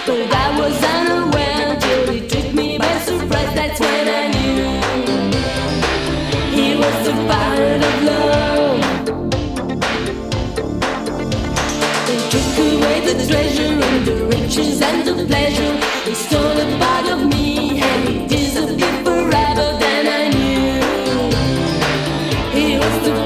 but I was unaware till he took me by surprise. That's when I knew he was the pirate of love. He took away the treasure and the riches and the pleasure. He stole a part of me and he disappeared forever. Then I knew he was the